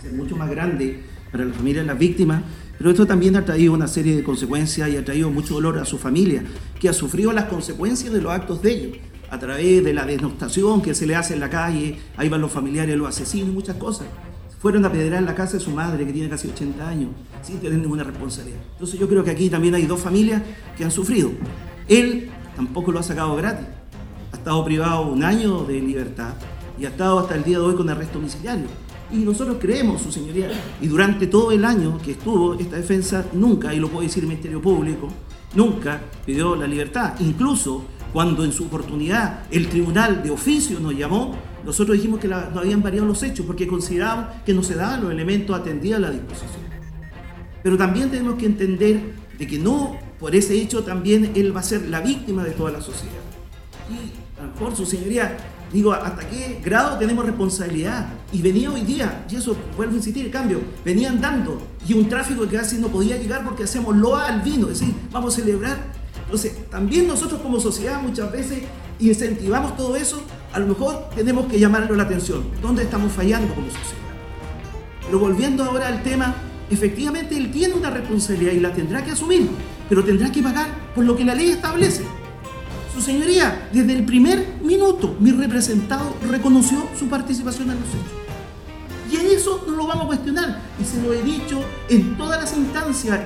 ser mucho más grande para la familia de las víctimas, pero esto también ha traído una serie de consecuencias y ha traído mucho dolor a su familia, que ha sufrido las consecuencias de los actos de ellos, a través de la denostación que se le hace en la calle, ahí van los familiares, los asesinos, muchas cosas. Fueron a apedrear la casa de su madre, que tiene casi 80 años, sin tener ninguna responsabilidad. Entonces yo creo que aquí también hay dos familias que han sufrido. Él tampoco lo ha sacado gratis. Ha estado privado 1 año de libertad y ha estado hasta el día de hoy con arresto domiciliario. Y nosotros creemos, su señoría, y durante todo el año que estuvo esta defensa, nunca, y lo puede decir el Ministerio Público, nunca pidió la libertad. Incluso cuando en su oportunidad el tribunal de oficio nos llamó, nosotros dijimos que no habían variado los hechos porque considerábamos que no se daban los elementos atendidos a la disposición. Pero también tenemos que entender de que no, por ese hecho también él va a ser la víctima de toda la sociedad. Y a lo mejor, su señoría, digo, ¿hasta qué grado tenemos responsabilidad? Y venía hoy día, y eso vuelvo a insistir, el cambio, venía andando y un tráfico que casi no podía llegar porque hacemos loa al vino, es decir, vamos a celebrar. Entonces, también nosotros como sociedad muchas veces incentivamos todo eso, a lo mejor tenemos que llamarle la atención, ¿dónde estamos fallando como sociedad? Pero volviendo ahora al tema, efectivamente él tiene una responsabilidad y la tendrá que asumir, pero tendrá que pagar por lo que la ley establece. Su señoría, desde el primer minuto, mi representado reconoció su participación en los hechos. Y en eso no lo vamos a cuestionar. Y se lo he dicho en todas las instancias,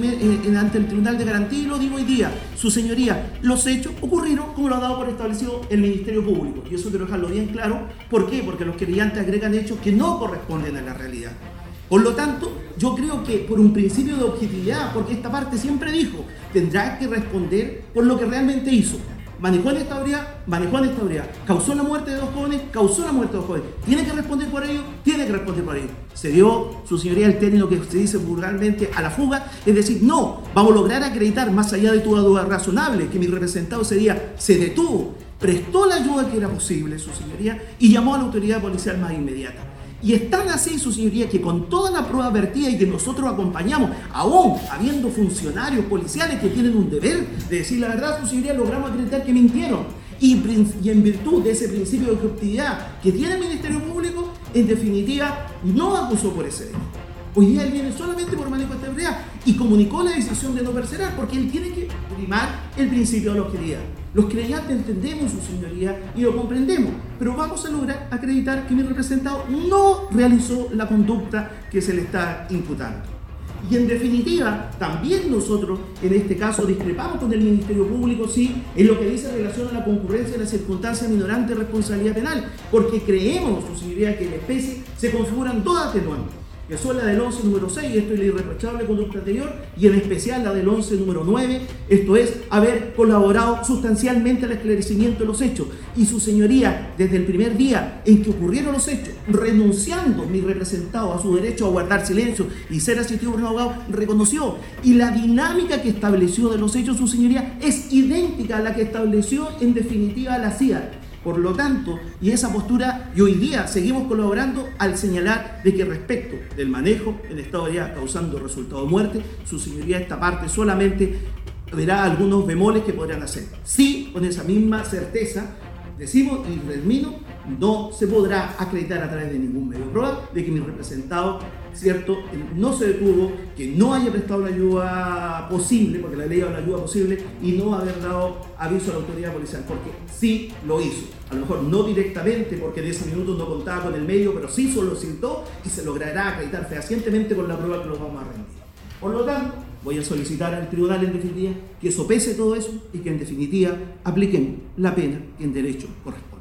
ante el Tribunal de Garantía, y lo digo hoy día. Su señoría, los hechos ocurrieron como lo ha dado por establecido el Ministerio Público. Y eso quiero dejarlo bien claro. ¿Por qué? Porque los querellantes agregan hechos que no corresponden a la realidad. Por lo tanto, yo creo que por un principio de objetividad, porque esta parte siempre dijo, tendrá que responder por lo que realmente hizo. Manejó en esta autoridad, causó la muerte de 2 jóvenes, causó la muerte de 2 jóvenes. ¿Tiene que responder por ello? Tiene que responder por ello. Se dio, su señoría, el término que se dice vulgarmente a la fuga, es decir, no, vamos a lograr acreditar, más allá de toda duda razonable, que mi representado ese día se detuvo, prestó la ayuda que era posible, su señoría, y llamó a la autoridad policial más inmediata. Y es tan así, su señoría, que con toda la prueba vertida y que nosotros acompañamos, aún habiendo funcionarios policiales que tienen un deber de decir la verdad, su señoría, logramos acreditar que mintieron. Y en virtud de ese principio de objetividad que tiene el Ministerio Público, en definitiva, no acusó por ese delito. Hoy día él viene solamente por manejo de esta ebriedad y comunicó la decisión de no perseverar porque él tiene que primar el principio de la objetividad. Los creyentes entendemos, su señoría, y lo comprendemos, pero vamos a lograr acreditar que mi representado no realizó la conducta que se le está imputando. Y en definitiva, también nosotros, en este caso, discrepamos con el Ministerio Público, sí, en lo que dice en relación a la concurrencia de la circunstancia minorante de responsabilidad penal, porque creemos, su señoría, que en la especie se configuran 2 atenuantes, que son la del 11 número 6, esto es la irreprochable conducta anterior, y en especial la del 11 número 9, esto es haber colaborado sustancialmente al esclarecimiento de los hechos. Y su señoría, desde el primer día en que ocurrieron los hechos, renunciando mi representado a su derecho a guardar silencio y ser asistido por un abogado, reconoció. Y la dinámica que estableció de los hechos, su señoría, es idéntica a la que estableció en definitiva la CIA. Por lo tanto, y esa postura, y hoy día seguimos colaborando al señalar de que respecto del manejo en estado de ya causando resultado de muerte, su señoría esta parte solamente verá algunos bemoles que podrán hacer. Sí, con esa misma certeza, decimos y termino, no se podrá acreditar a través de ningún medio de prueba de que mi representado, cierto, no se detuvo, que no haya prestado la ayuda posible, porque la ley habla de ayuda posible, y no haber dado aviso a la autoridad policial, porque sí lo hizo. A lo mejor no directamente, porque en ese minuto no contaba con el medio, pero sí solicitó y se logrará acreditar fehacientemente con la prueba que nos vamos a rendir. Por lo tanto, voy a solicitar al tribunal en definitiva que sopese todo eso y que en definitiva apliquen la pena que en derecho corresponde.